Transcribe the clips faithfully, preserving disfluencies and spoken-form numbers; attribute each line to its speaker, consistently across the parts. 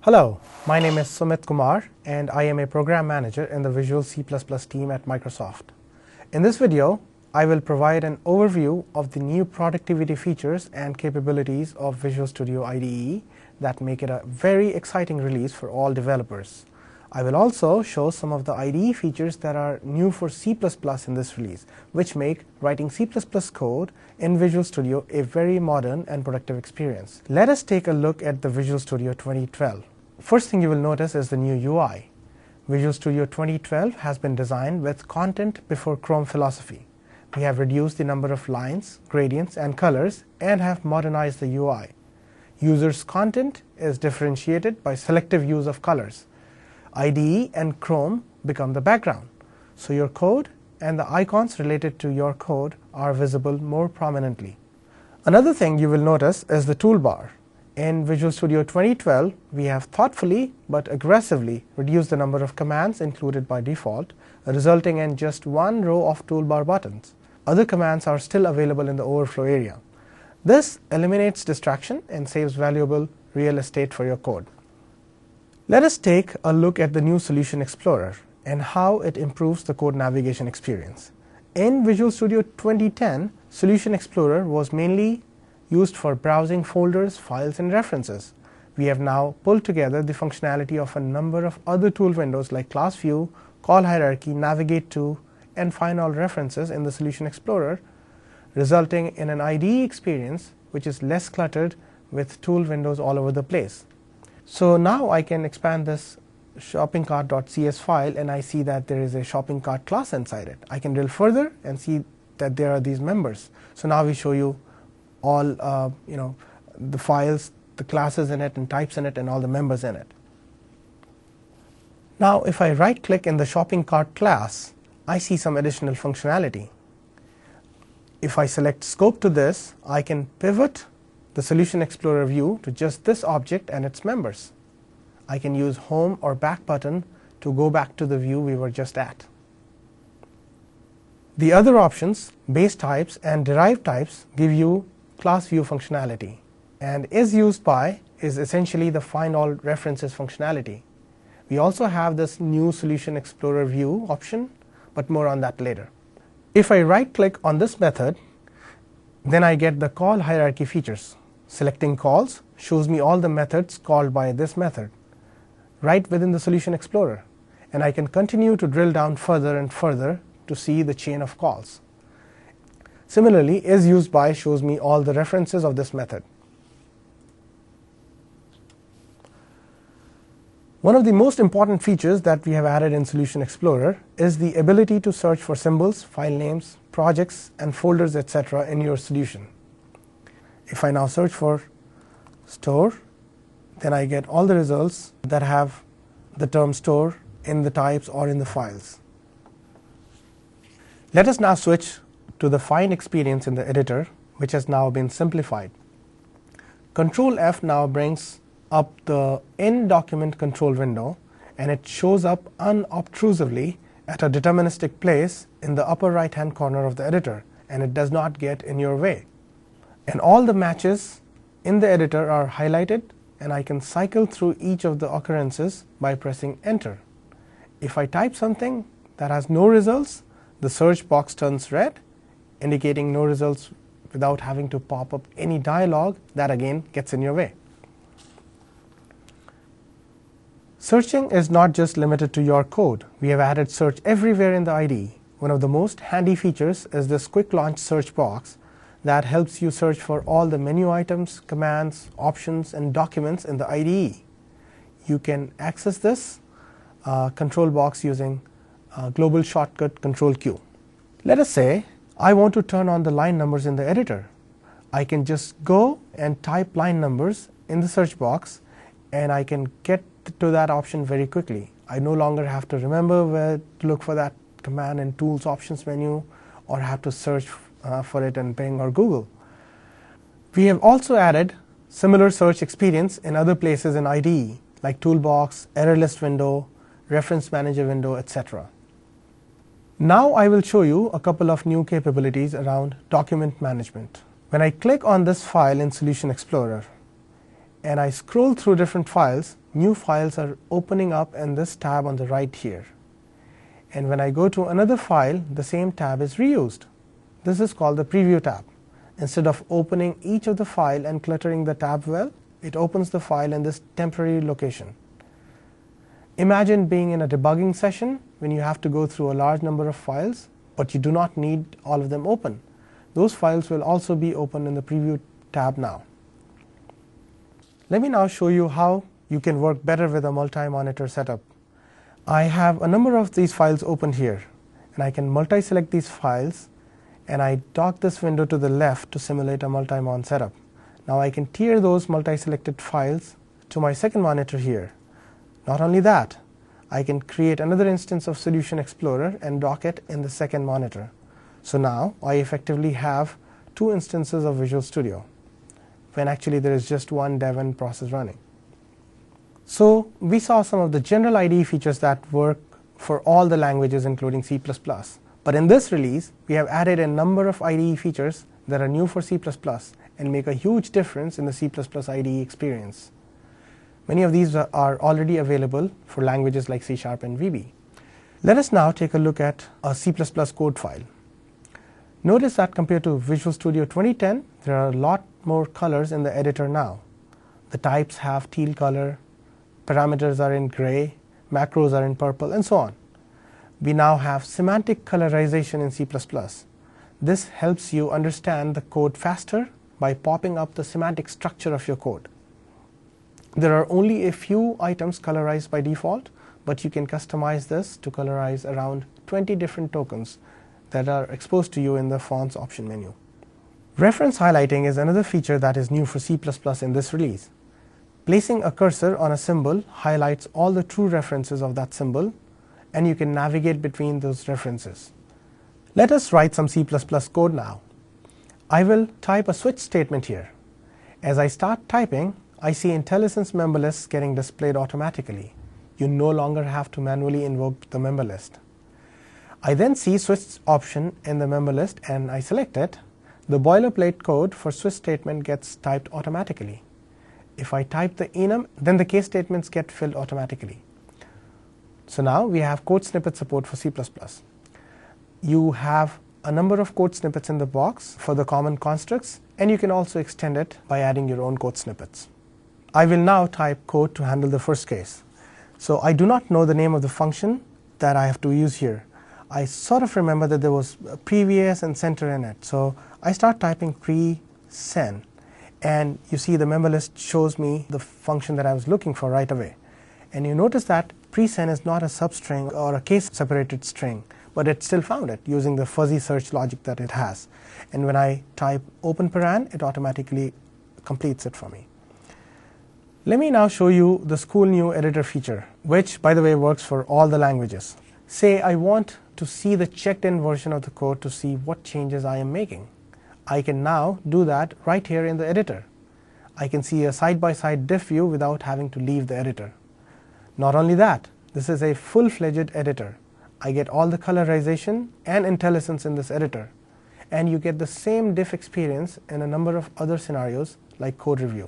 Speaker 1: Hello, my name is Sumit Kumar and I am a program manager in the Visual C plus plus team at Microsoft. In this video, I will provide an overview of the new productivity features and capabilities of Visual Studio I D E that make it a very exciting release for all developers. I will also show some of the I D E features that are new for C plus plus in this release, which make writing C plus plus code in Visual Studio a very modern and productive experience. Let us take a look at the Visual Studio twenty twelve. First thing you will notice is the new U I. Visual Studio twenty twelve has been designed with content before Chrome philosophy. We have reduced the number of lines, gradients, and colors and have modernized the U I. Users' content is differentiated by selective use of colors. I D E and Chrome become the background, so your code and the icons related to your code are visible more prominently. Another thing you will notice is the toolbar. In Visual Studio twenty twelve, we have thoughtfully but aggressively reduced the number of commands included by default, resulting in just one row of toolbar buttons. Other commands are still available in the overflow area. This eliminates distraction and saves valuable real estate for your code. Let us take a look at the new Solution Explorer and how it improves the code navigation experience. In Visual Studio twenty ten, Solution Explorer was mainly used for browsing folders, files, and references. We have now pulled together the functionality of a number of other tool windows like Class View, Call Hierarchy, Navigate To, and Find All References in the Solution Explorer, resulting in an I D E experience which is less cluttered with tool windows all over the place. So now I can expand this shopping cart.cs file and I see that there is a shopping cart class inside it. I can drill further and see that there are these members. So now we show you all uh, you know the files, the classes in it, and types in it, and all the members in it. Now if I right click in the shopping cart class, I see some additional functionality. If I select scope to this, I can pivot the Solution Explorer view to just this object and its members. I can use home or back button to go back to the view we were just at. The other options, base types and derived types, give you class view functionality, and is used by is essentially the Find All References functionality. We also have this new Solution Explorer view option, but more on that later. If I right click on this method, then I get the call hierarchy features. Selecting calls shows me all the methods called by this method right within the Solution Explorer, and I can continue to drill down further and further to see the chain of calls. Similarly, is used by shows me all the references of this method. One of the most important features that we have added in Solution Explorer is the ability to search for symbols, file names, projects, and folders, et cetera in your solution. If I now search for store, then I get all the results that have the term store in the types or in the files. Let us now switch to the find experience in the editor, which has now been simplified. Control F now brings up the in document control window, and it shows up unobtrusively at a deterministic place in the upper right hand corner of the editor, and it does not get in your way. And all the matches in the editor are highlighted, and I can cycle through each of the occurrences by pressing enter. If I type something that has no results, the search box turns red, indicating no results without having to pop up any dialog that again gets in your way. Searching is not just limited to your code. We have added search everywhere in the I D E. One of the most handy features is this quick launch search box that helps you search for all the menu items, commands, options, and documents in the I D E. You can access this uh, control box using uh, global shortcut Control Q. Let us say I want to turn on the line numbers in the editor. I can just go and type line numbers in the search box, and I can get to that option very quickly. I no longer have to remember where to look for that command in Tools Options menu, or have to search uh, for it in Bing or Google. We have also added similar search experience in other places in I D E, like Toolbox, Error List window, Reference Manager window, et cetera. Now I will show you a couple of new capabilities around document management. When I click on this file in Solution Explorer, and I scroll through different files, new files are opening up in this tab on the right here. And when I go to another file, the same tab is reused. This is called the preview tab. Instead of opening each of the file and cluttering the tab well, it opens the file in this temporary location. Imagine being in a debugging session when you have to go through a large number of files, but you do not need all of them open. Those files will also be open in the preview tab now. Let me now show you how you can work better with a multi-monitor setup. I have a number of these files open here, and I can multi-select these files, and I dock this window to the left to simulate a multi-mon setup. Now I can tier those multi-selected files to my second monitor here. Not only that, I can create another instance of Solution Explorer and dock it in the second monitor. So now I effectively have two instances of Visual Studio, when actually there is just one dev and process running. So we saw some of the general I D E features that work for all the languages including C plus plus. But in this release, we have added a number of I D E features that are new for C plus plus and make a huge difference in the C plus plus I D E experience. Many of these are already available for languages like C Sharp and V B. Let us now take a look at a C plus plus code file. Notice that compared to Visual Studio twenty ten, there are a lot more colors in the editor now. The types have teal color, parameters are in gray, macros are in purple, and so on. We now have semantic colorization in C plus plus. This helps you understand the code faster by popping up the semantic structure of your code. There are only a few items colorized by default, but you can customize this to colorize around twenty different tokens that are exposed to you in the Fonts option menu. Reference highlighting is another feature that is new for C plus plus in this release. Placing a cursor on a symbol highlights all the true references of that symbol, and you can navigate between those references. Let us write some C plus plus code now. I will type a switch statement here. As I start typing, I see IntelliSense member lists getting displayed automatically. You no longer have to manually invoke the member list. I then see switch option in the member list and I select it. The boilerplate code for switch statement gets typed automatically. If I type the enum, then the case statements get filled automatically. So now we have code snippet support for C plus plus. You have a number of code snippets in the box for the common constructs, and you can also extend it by adding your own code snippets. I will now type code to handle the first case. So I do not know the name of the function that I have to use here. I sort of remember that there was previous and center in it. So I start typing pre-sen, and you see the member list shows me the function that I was looking for right away. And you notice that pre-sen is not a substring or a case separated string, but it still found it using the fuzzy search logic that it has. And when I type open paran, it automatically completes it for me. Let me now show you this cool new editor feature, which by the way works for all the languages. Say I want to see the checked in version of the code to see what changes I am making. I can now do that right here in the editor. I can see a side-by-side diff view without having to leave the editor. Not only that, this is a full-fledged editor. I get all the colorization and IntelliSense in this editor, and you get the same diff experience in a number of other scenarios like code review.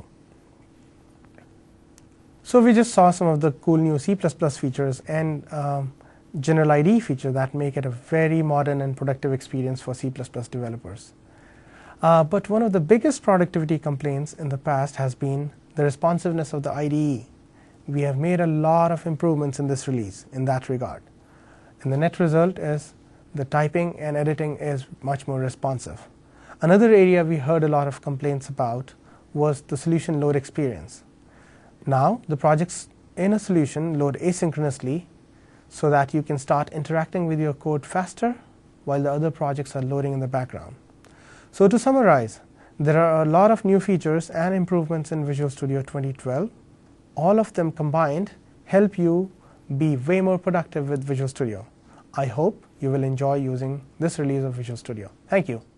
Speaker 1: So we just saw some of the cool new C plus plus features and um, general I D E feature that make it a very modern and productive experience for C plus plus developers. Uh, but one of the biggest productivity complaints in the past has been the responsiveness of the I D E. We have made a lot of improvements in this release in that regard. And the net result is the typing and editing is much more responsive. Another area we heard a lot of complaints about was the solution load experience. Now the projects in a solution load asynchronously so that you can start interacting with your code faster while the other projects are loading in the background. So to summarize, there are a lot of new features and improvements in Visual Studio twenty twelve. All of them combined help you be way more productive with Visual Studio. I hope you will enjoy using this release of Visual Studio. Thank you.